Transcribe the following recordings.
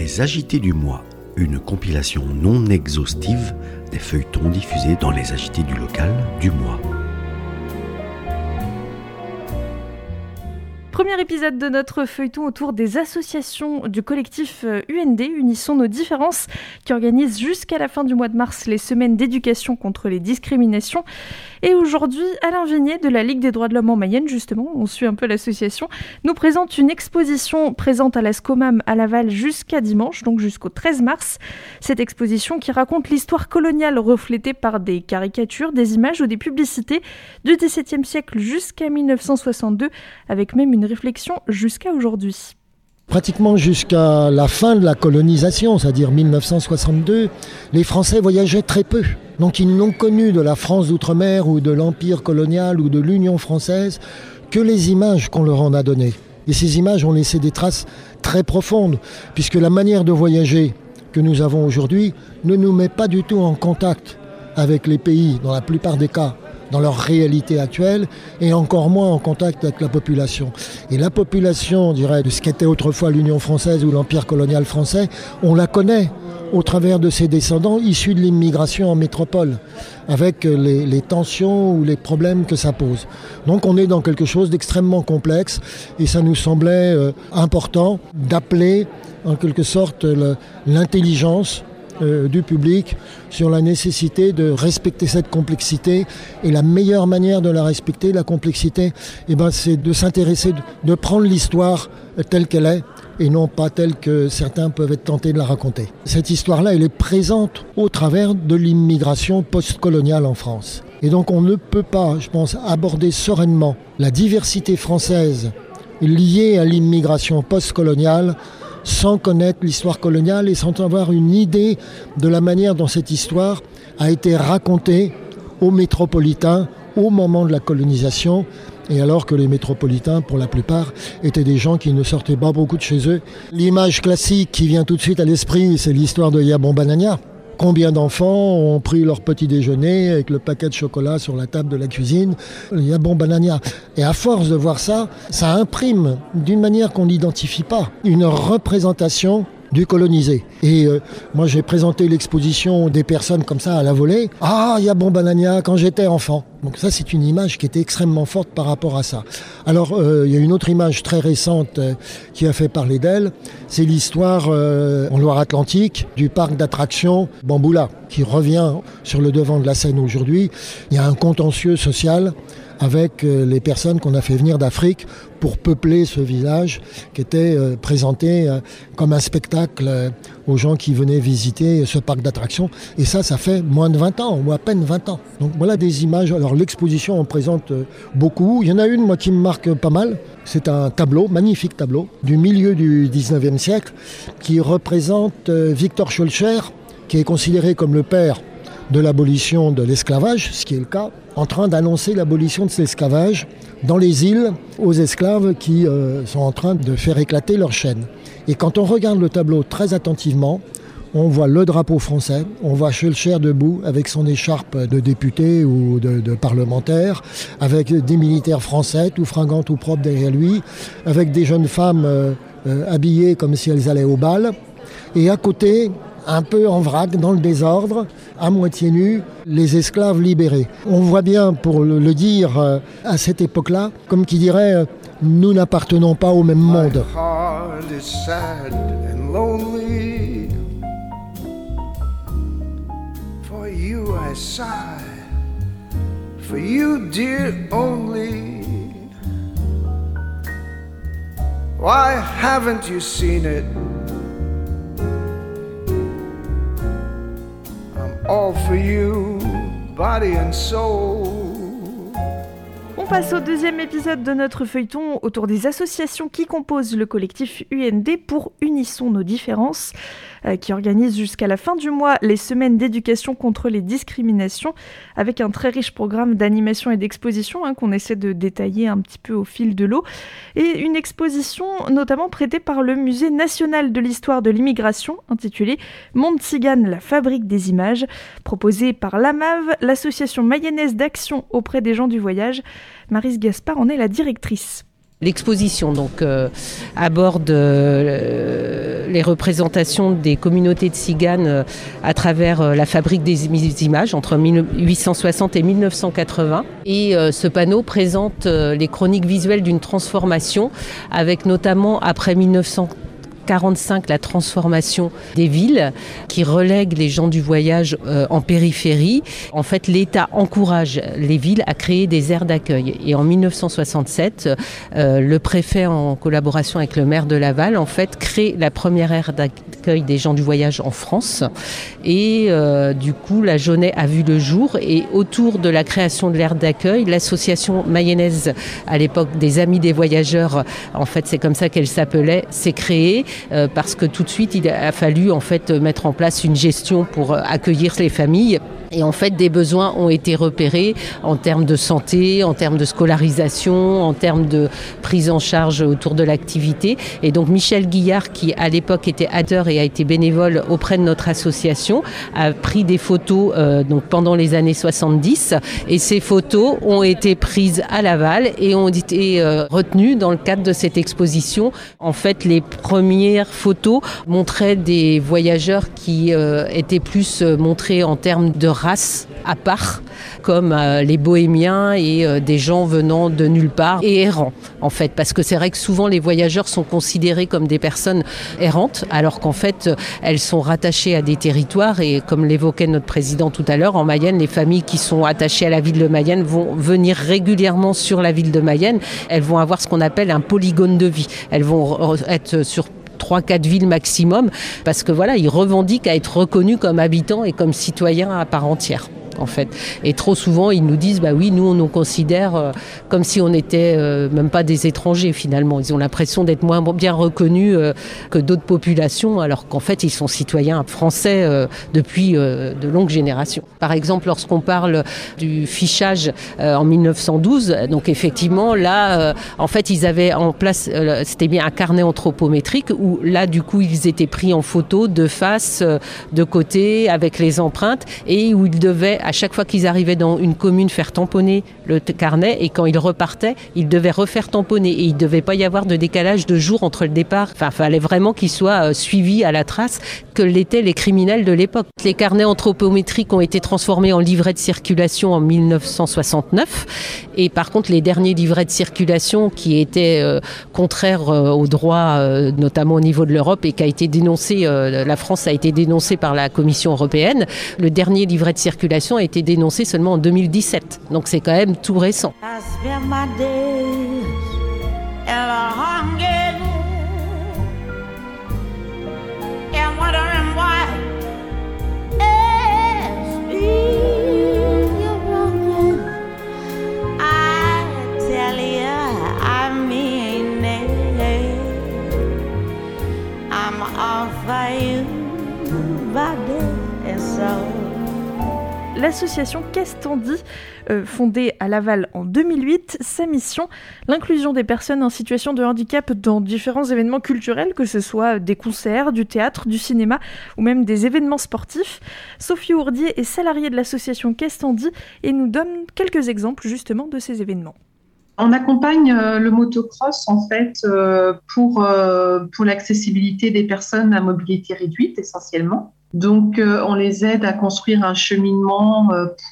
Les Agités du mois, une compilation non exhaustive des feuilletons diffusés dans les Agités du local du mois. Premier épisode de notre feuilleton autour des associations du collectif UND, Unissons nos différences, qui organise jusqu'à la fin du mois de mars les semaines d'éducation contre les discriminations. Et aujourd'hui, Alain Vignet de la Ligue des droits de l'homme en Mayenne, justement, on suit un peu l'association, nous présente une exposition présente à la SCOMAM à Laval jusqu'à dimanche, donc jusqu'au 13 mars. Cette exposition qui raconte l'histoire coloniale reflétée par des caricatures, des images ou des publicités du XVIIe siècle jusqu'à 1962, avec même une réflexion jusqu'à aujourd'hui. Pratiquement jusqu'à la fin de la colonisation, c'est-à-dire 1962, les Français voyageaient très peu. Donc ils n'ont connu de la France d'outre-mer ou de l'Empire colonial ou de l'Union française que les images qu'on leur en a données. Et ces images ont laissé des traces très profondes, puisque la manière de voyager que nous avons aujourd'hui ne nous met pas du tout en contact avec les pays, dans la plupart des cas, dans leur réalité actuelle, et encore moins en contact avec la population. Et la population, je dirais, de ce qu'était autrefois l'Union française ou l'Empire colonial français, on la connaît au travers de ses descendants issus de l'immigration en métropole, avec les tensions ou les problèmes que ça pose. Donc on est dans quelque chose d'extrêmement complexe, et ça nous semblait important d'appeler en quelque sorte l'intelligence du public sur la nécessité de respecter cette complexité. Et la meilleure manière de la respecter, la complexité, c'est de s'intéresser, de prendre l'histoire telle qu'elle est et non pas telle que certains peuvent être tentés de la raconter. Cette histoire-là, elle est présente au travers de l'immigration post-coloniale en France. Et donc on ne peut pas, je pense, aborder sereinement la diversité française liée à l'immigration post-coloniale sans connaître l'histoire coloniale et sans avoir une idée de la manière dont cette histoire a été racontée aux métropolitains au moment de la colonisation, et alors que les métropolitains, pour la plupart, étaient des gens qui ne sortaient pas beaucoup de chez eux. L'image classique qui vient tout de suite à l'esprit, c'est l'histoire de Yabon Banania. Combien d'enfants ont pris leur petit déjeuner avec le paquet de chocolat sur la table de la cuisine, Yabon Banania. Et à force de voir ça, ça imprime, d'une manière qu'on n'identifie pas, une représentation du colonisé. Et moi j'ai présenté l'exposition des personnes comme ça à la volée. Ah, Yabon Banania, quand j'étais enfant. Donc ça c'est une image qui était extrêmement forte par rapport à ça. Alors il y a une autre image très récente qui a fait parler d'elle. C'est l'histoire en Loire-Atlantique du parc d'attractions Bamboula qui revient sur le devant de la scène aujourd'hui. Il y a un contentieux social avec les personnes qu'on a fait venir d'Afrique pour peupler ce village qui était présenté comme un spectacle aux gens qui venaient visiter ce parc d'attractions. Et ça fait moins de 20 ans, ou à peine 20 ans. Donc voilà des images. Alors l'exposition en présente beaucoup. Il y en a une, moi, qui me marque pas mal. C'est un tableau, magnifique tableau, du milieu du 19e siècle, qui représente Victor Schœlcher, qui est considéré comme le père de l'abolition de l'esclavage, ce qui est le cas, en train d'annoncer l'abolition de l'esclavage dans les îles aux esclaves qui sont en train de faire éclater leurs chaînes. Et quand on regarde le tableau très attentivement, on voit le drapeau français, on voit Schœlcher debout avec son écharpe de député ou de parlementaire, avec des militaires français, tout fringants, tout propres derrière lui, avec des jeunes femmes habillées comme si elles allaient au bal. Et à côté, un peu en vrac, dans le désordre, à moitié nus, les esclaves libérés. On voit bien, pour le dire à cette époque-là, comme qui dirait « nous n'appartenons pas au même monde ». Why haven't you seen it? All for you, body and soul. On passe au deuxième épisode de notre feuilleton autour des associations qui composent le collectif UND pour Unissons nos différences, qui organise jusqu'à la fin du mois les semaines d'éducation contre les discriminations, avec un très riche programme d'animation et d'exposition qu'on essaie de détailler un petit peu au fil de l'eau, et une exposition notamment prêtée par le Musée national de l'histoire de l'immigration, intitulée Monde Tzigane, la fabrique des images, proposée par l'AMAV, l'association mayonnaise d'action auprès des gens du voyage. Maryse Gaspard en est la directrice. L'exposition donc aborde les représentations des communautés de tziganes à travers la fabrique des images entre 1860 et 1980. Et ce panneau présente les chroniques visuelles d'une transformation avec notamment après 1945 la transformation des villes qui relègue les gens du voyage en périphérie. En fait, l'État encourage les villes à créer des aires d'accueil. Et en 1967, le préfet, en collaboration avec le maire de Laval, en fait, crée la première aire d'accueil des gens du voyage en France. Et du coup, la Jaunet a vu le jour. Et autour de la création de l'aire d'accueil, l'association mayonnaise, à l'époque des Amis des Voyageurs, en fait, c'est comme ça qu'elle s'appelait, s'est créée. Parce que tout de suite, il a fallu en fait mettre en place une gestion pour accueillir les familles. Et en fait, des besoins ont été repérés en termes de santé, en termes de scolarisation, en termes de prise en charge autour de l'activité. Et donc, Michel Guillard, qui à l'époque était acteur et a été bénévole auprès de notre association, a pris des photos donc pendant les années 70. Et ces photos ont été prises à Laval et ont été retenues dans le cadre de cette exposition. En fait, les premières photos montraient des voyageurs qui étaient plus montrés en termes de race à part, comme les bohémiens et des gens venant de nulle part et errants, en fait. Parce que c'est vrai que souvent les voyageurs sont considérés comme des personnes errantes, alors qu'en fait, elles sont rattachées à des territoires et comme l'évoquait notre président tout à l'heure, en Mayenne, les familles qui sont attachées à la ville de Mayenne vont venir régulièrement sur la ville de Mayenne. Elles vont avoir ce qu'on appelle un polygone de vie. Elles vont être sur 3-4 villes maximum, parce que voilà, ils revendiquent à être reconnus comme habitants et comme citoyens à part entière. En fait. Et trop souvent, ils nous disent, bah oui, nous, on nous considère comme si on n'était même pas des étrangers, finalement. Ils ont l'impression d'être moins bien reconnus que d'autres populations, alors qu'en fait, ils sont citoyens français depuis de longues générations. Par exemple, lorsqu'on parle du fichage en 1912, donc effectivement, là, en fait, ils avaient en place, c'était bien un carnet anthropométrique, où là, du coup, ils étaient pris en photo de face, de côté, avec les empreintes, et où ils devaient à chaque fois qu'ils arrivaient dans une commune, faire tamponner le carnet, et quand ils repartaient, ils devaient refaire tamponner. Et il ne devait pas y avoir de décalage de jour entre le départ. Enfin, il fallait vraiment qu'ils soient suivis à la trace que l'étaient les criminels de l'époque. Les carnets anthropométriques ont été transformés en livrets de circulation en 1969. Et par contre, les derniers livrets de circulation qui étaient contraires aux droits, notamment au niveau de l'Europe, et qui a été dénoncé, la France a été dénoncée par la Commission européenne, le dernier livret de circulation a été dénoncé seulement en 2017. Donc c'est quand même tout récent. L'association Qu'est-ce t'en dit, fondée à Laval en 2008, sa mission, l'inclusion des personnes en situation de handicap dans différents événements culturels, que ce soit des concerts, du théâtre, du cinéma ou même des événements sportifs. Sophie Ourdier est salariée de l'association Qu'est-ce t'en dit et nous donne quelques exemples justement de ces événements. On accompagne le motocross en fait pour l'accessibilité des personnes à mobilité réduite essentiellement. Donc, on les aide à construire un cheminement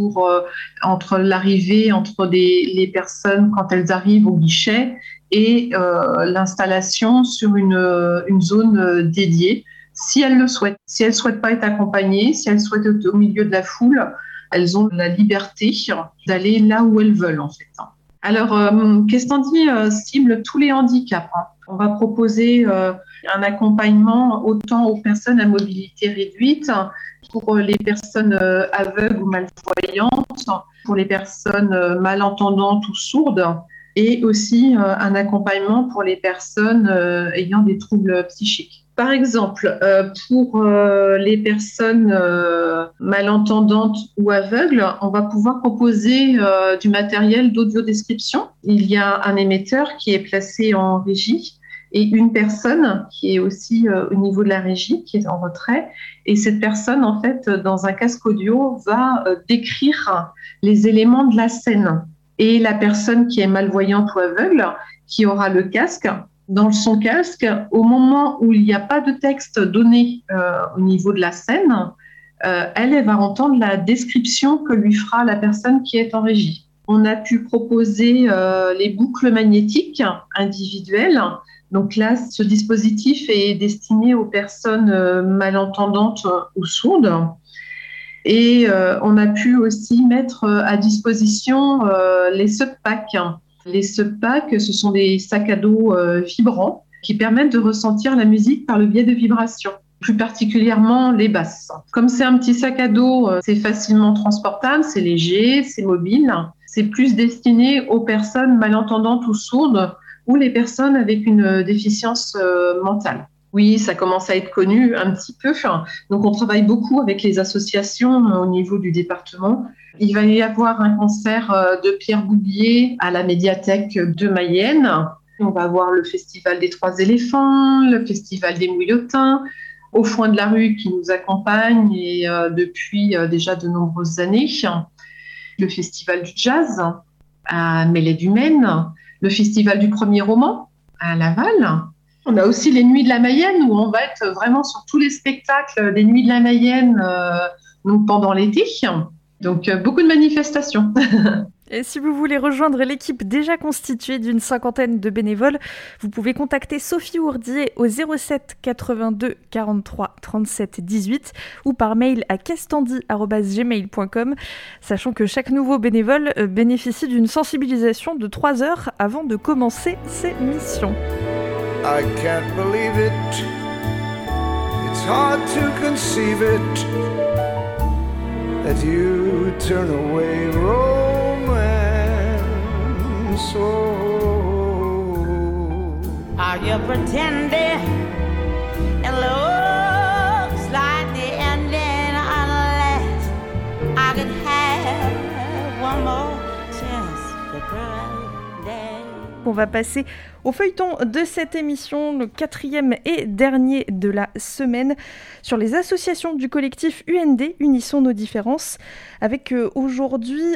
entre l'arrivée, entre les personnes quand elles arrivent au guichet et l'installation sur une zone dédiée, si elles le souhaitent. Si elles ne souhaitent pas être accompagnées, si elles souhaitent être au milieu de la foule, elles ont la liberté d'aller là où elles veulent en fait. Alors, Qu'est-ce qu'on dit cible tous les handicaps. On va proposer un accompagnement autant aux personnes à mobilité réduite, pour les personnes aveugles ou malvoyantes, pour les personnes malentendantes ou sourdes, et aussi un accompagnement pour les personnes ayant des troubles psychiques. Par exemple, pour les personnes malentendantes ou aveugles, on va pouvoir proposer du matériel d'audiodescription. Il y a un émetteur qui est placé en régie et une personne qui est aussi au niveau de la régie, qui est en retrait. Et cette personne, en fait, dans un casque audio, va décrire les éléments de la scène. Et la personne qui est malvoyante ou aveugle, qui aura le casque, Dans son casque, au moment où il n'y a pas de texte donné au niveau de la scène, elle va entendre la description que lui fera la personne qui est en régie. On a pu proposer les boucles magnétiques individuelles. Donc là, ce dispositif est destiné aux personnes malentendantes ou sourdes. Et on a pu aussi mettre à disposition les SUP-PACK. Les SUP-PACK, ce sont des sacs à dos vibrants qui permettent de ressentir la musique par le biais de vibrations, plus particulièrement les basses. Comme c'est un petit sac à dos, c'est facilement transportable, c'est léger, c'est mobile. C'est plus destiné aux personnes malentendantes ou sourdes ou les personnes avec une déficience mentale. Oui, ça commence à être connu un petit peu. Donc, on travaille beaucoup avec les associations au niveau du département. Il va y avoir un concert de Pierre Boubier à la médiathèque de Mayenne. On va avoir le Festival des Trois Éléphants, le Festival des Mouillotins, Au Foin de la Rue qui nous accompagne et depuis déjà de nombreuses années. Le Festival du Jazz à Mêlée-du-Maine, le Festival du Premier Roman à Laval. On a aussi les Nuits de la Mayenne où on va être vraiment sur tous les spectacles des Nuits de la Mayenne donc pendant l'été. Donc beaucoup de manifestations. Et si vous voulez rejoindre l'équipe déjà constituée d'une 50aine de bénévoles, vous pouvez contacter Sophie Hourdier au 07 82 43 37 18 ou par mail à castandi@gmail.com, sachant que chaque nouveau bénévole bénéficie d'une sensibilisation de 3 heures avant de commencer ses missions. I can't believe it. It's hard to conceive it that you turn away romance. Oh. Are you pretending? It looks like the ending unless I could have one more chance to pretend. On va passer au feuilleton de cette émission, le 4e et dernier de la semaine, sur les associations du collectif UND, Unissons nos différences. Avec aujourd'hui,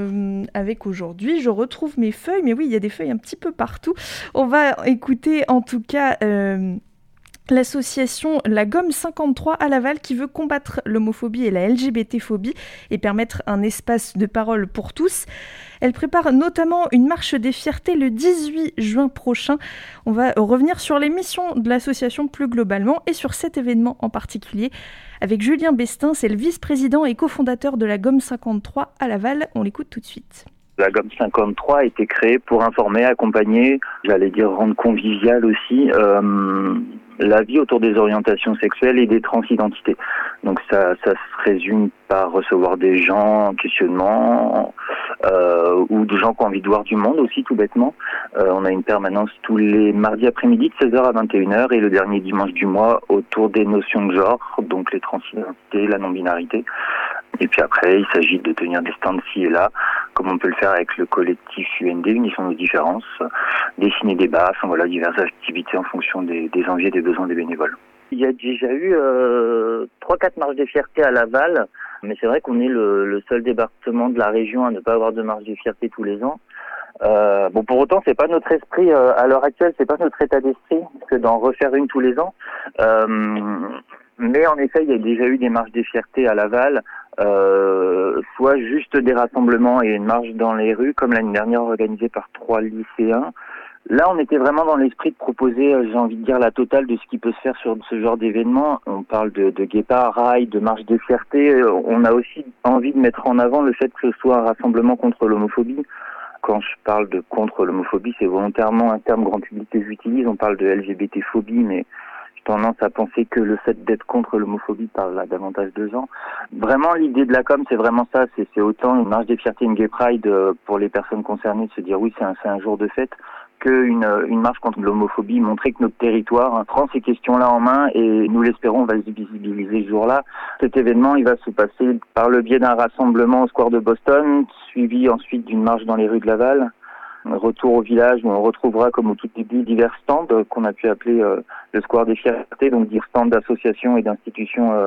je retrouve mes feuilles, mais oui, il y a des feuilles un petit peu partout. On va écouter en tout cas l'association La Gomme 53 à Laval qui veut combattre l'homophobie et la LGBT-phobie et permettre un espace de parole pour tous. Elle prépare notamment une marche des fiertés le 18 juin prochain. On va revenir sur les missions de l'association plus globalement et sur cet événement en particulier. Avec Julien Bestin, c'est le vice-président et cofondateur de La Gomme 53 à Laval. On l'écoute tout de suite. La Gomme 53 a été créée pour informer, accompagner, j'allais dire rendre convivial aussi, la vie autour des orientations sexuelles et des transidentités. Donc ça se résume par recevoir des gens en questionnement ou des gens qui ont envie de voir du monde aussi tout bêtement. On a une permanence tous les mardis après-midi de 16h à 21h et le dernier dimanche du mois autour des notions de genre, donc les transidentités, la non-binarité. Et puis après, il s'agit de tenir des stands ci et là, comme on peut le faire avec le collectif UND, Unissons nos différences, dessiner des bas, enfin voilà, diverses activités en fonction des envies et des besoins des bénévoles. Il y a déjà eu 3-4 marches des fiertés à Laval, mais c'est vrai qu'on est le seul département de la région à ne pas avoir de marche des fiertés tous les ans. Bon, pour autant, c'est pas notre esprit à l'heure actuelle, c'est pas notre état d'esprit que d'en refaire une tous les ans. Mais en effet, il y a déjà eu des marches des fiertés à Laval, soit juste des rassemblements et une marche dans les rues, comme l'année dernière organisée par 3 lycéens. Là, on était vraiment dans l'esprit de proposer, j'ai envie de dire, la totale de ce qui peut se faire sur ce genre d'événement. On parle de guépard, rail, de marche des fiertés. On a aussi envie de mettre en avant le fait que ce soit un rassemblement contre l'homophobie. Quand je parle de contre l'homophobie, c'est volontairement un terme grand public que j'utilise. On parle de LGBT-phobie, mais j'ai tendance à penser que le fait d'être contre l'homophobie parle à davantage de gens. Vraiment, l'idée de la com, c'est vraiment ça. C'est autant une marche des fiertés, une gay pride pour les personnes concernées, de se dire oui, c'est un jour de fête, qu'une marche contre l'homophobie, montrer que notre territoire prend ces questions-là en main et nous l'espérons, on va se visibiliser ce jour-là. Cet événement, il va se passer par le biais d'un rassemblement au square de Boston, suivi ensuite d'une marche dans les rues de Laval. Retour au village où on retrouvera, comme au tout début, divers stands qu'on a pu appeler le square des fiertés, donc dire stands d'associations et d'institutions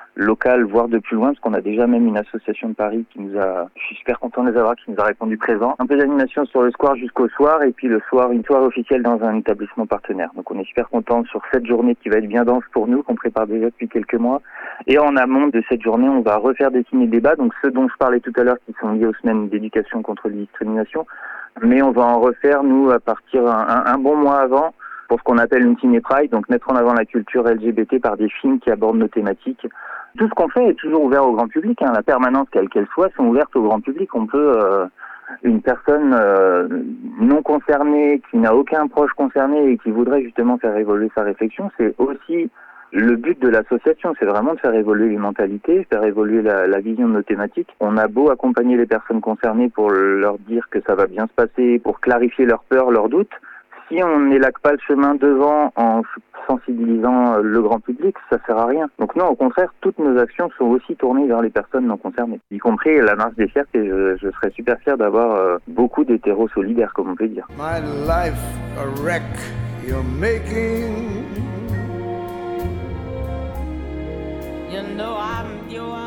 locales, voire de plus loin, parce qu'on a déjà même une association de Paris je suis super content de les avoir, qui nous a répondu présent. Un peu d'animation sur le square jusqu'au soir, et puis le soir, une soirée officielle dans un établissement partenaire. Donc on est super content sur cette journée qui va être bien dense pour nous, qu'on prépare déjà depuis quelques mois. Et en amont de cette journée, on va refaire des ciné-débats, donc ceux dont je parlais tout à l'heure, qui sont liés aux semaines d'éducation contre les discriminations. Mais on va en refaire, nous, à partir un bon mois avant, pour ce qu'on appelle une Ciné Pride, donc mettre en avant la culture LGBT par des films qui abordent nos thématiques. Tout ce qu'on fait est toujours ouvert au grand public, hein. La permanence, quelle qu'elle soit, sont ouvertes au grand public. On peut, une personne non concernée, qui n'a aucun proche concerné et qui voudrait justement faire évoluer sa réflexion, c'est aussi le but de l'association, c'est vraiment de faire évoluer les mentalités, faire évoluer la vision de nos thématiques. On a beau accompagner les personnes concernées pour leur dire que ça va bien se passer, pour clarifier leurs peurs, leurs doutes. Si on n'élague pas le chemin devant en sensibilisant le grand public, ça sert à rien. Donc non, au contraire, toutes nos actions sont aussi tournées vers les personnes non concernées, y compris la marche des fiertés. Je serais super fier d'avoir beaucoup d'hétéros solidaires, comme on peut dire. My life a wreck you're making. You know I'm yours.